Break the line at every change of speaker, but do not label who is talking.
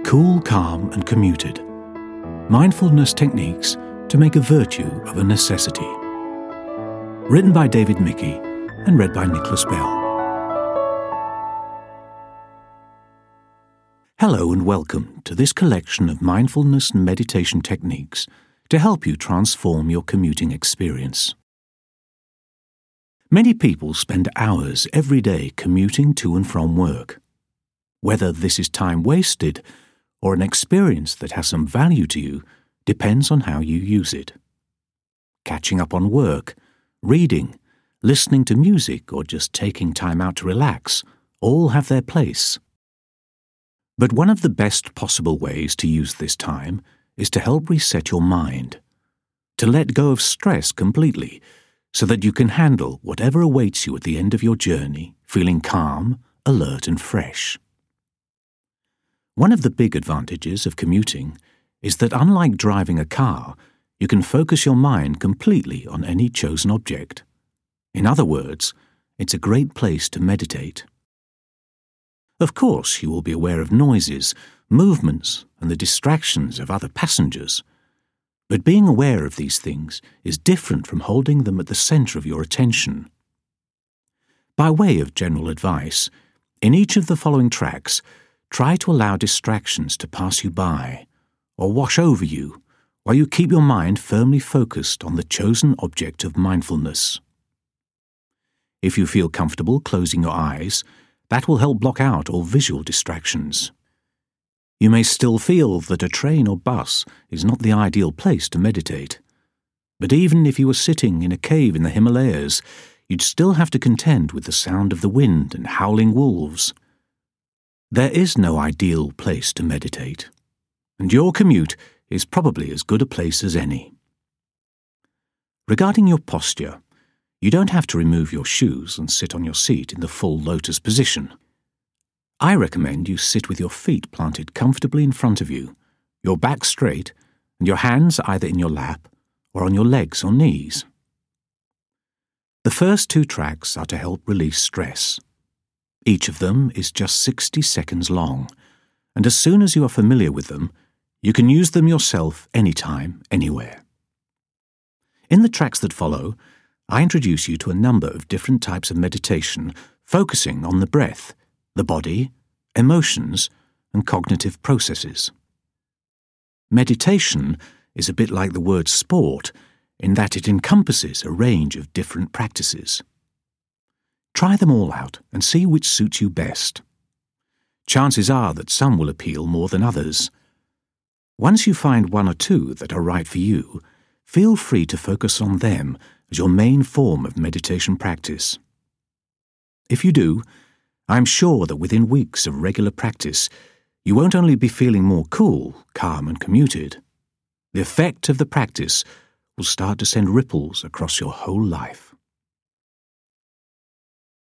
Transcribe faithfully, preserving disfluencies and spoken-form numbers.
Cool, Calm and Commuted. Mindfulness Techniques to Make a Virtue of a Necessity. Written by David Mickey and read by Nicholas Bell. Hello and welcome to this collection of mindfulness and meditation techniques to help you transform your commuting experience. Many people spend hours every day commuting to and from work. Whether this is time wasted or an experience that has some value to you depends on how you use it. Catching up on work, reading, listening to music, or just taking time out to relax all have their place. But one of the best possible ways to use this time is to help reset your mind, to let go of stress completely so that you can handle whatever awaits you at the end of your journey, feeling calm, alert and fresh. One of the big advantages of commuting is that unlike driving a car, you can focus your mind completely on any chosen object. In other words, it's a great place to meditate. Of course, you will be aware of noises, movements, and the distractions of other passengers. But being aware of these things is different from holding them at the center of your attention. By way of general advice, in each of the following tracks, try to allow distractions to pass you by or wash over you while you keep your mind firmly focused on the chosen object of mindfulness. If you feel comfortable closing your eyes, that will help block out all visual distractions. You may still feel that a train or bus is not the ideal place to meditate. But even if you were sitting in a cave in the Himalayas, you'd still have to contend with the sound of the wind and howling wolves. There is no ideal place to meditate, and your commute is probably as good a place as any. Regarding your posture, you don't have to remove your shoes and sit on your seat in the full lotus position. I recommend you sit with your feet planted comfortably in front of you, your back straight, and your hands either in your lap or on your legs or knees. The first two tracks are to help release stress. Each of them is just sixty seconds long, and as soon as you are familiar with them, you can use them yourself anytime, anywhere. In the tracks that follow, I introduce you to a number of different types of meditation focusing on the breath, the body, emotions, and cognitive processes. Meditation is a bit like the word sport in that it encompasses a range of different practices. Try them all out and see which suits you best. Chances are that some will appeal more than others. Once you find one or two that are right for you, feel free to focus on them as your main form of meditation practice. If you do, I'm sure that within weeks of regular practice, you won't only be feeling more cool, calm and commuted. The effect of the practice will start to send ripples across your whole life.